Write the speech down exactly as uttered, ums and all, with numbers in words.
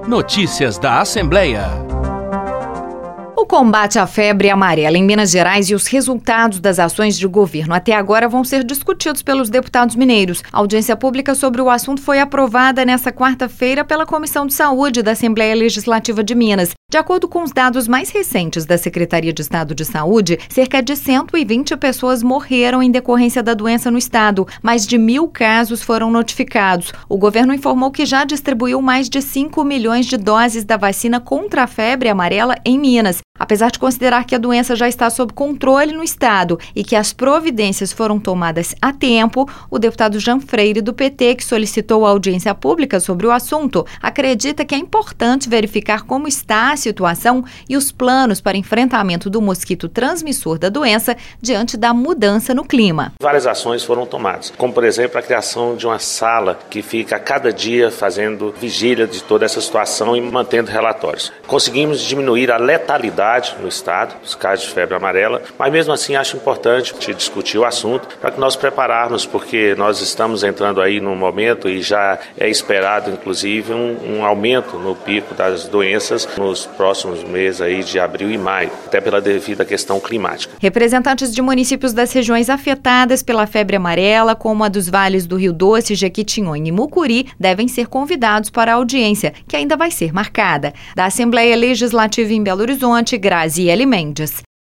Notícias da Assembleia. O combate à febre amarela em Minas Gerais e os resultados das ações de governo até agora vão ser discutidos pelos deputados mineiros. A audiência pública sobre o assunto foi aprovada nesta quarta-feira pela Comissão de Saúde da Assembleia Legislativa de Minas. De acordo com os dados mais recentes da Secretaria de Estado de Saúde, cerca de cento e vinte pessoas morreram em decorrência da doença no estado. Mais de mil casos foram notificados. O governo informou que já distribuiu mais de cinco milhões de doses da vacina contra a febre amarela em Minas. Apesar de considerar que a doença já está sob controle no estado e que as providências foram tomadas a tempo, o deputado Jean Freire, do P T, que solicitou a audiência pública sobre o assunto, acredita que é importante verificar como está a situação e os planos para enfrentamento do mosquito transmissor da doença diante da mudança no clima. Várias ações foram tomadas, como por exemplo a criação de uma sala que fica a cada dia fazendo vigília de toda essa situação e mantendo relatórios. Conseguimos diminuir a letalidade no estado, os casos de febre amarela, mas mesmo assim acho importante te discutir o assunto para que nós prepararmos, porque nós estamos entrando aí num momento e já é esperado inclusive um, um aumento no pico das doenças nos próximos meses aí de abril e maio, até pela devida questão climática. Representantes de municípios das regiões afetadas pela febre amarela, como a dos vales do Rio Doce, Jequitinhonha e Mucuri, devem ser convidados para a audiência, que ainda vai ser marcada. Da Assembleia Legislativa em Belo Horizonte, Graziele Mendes.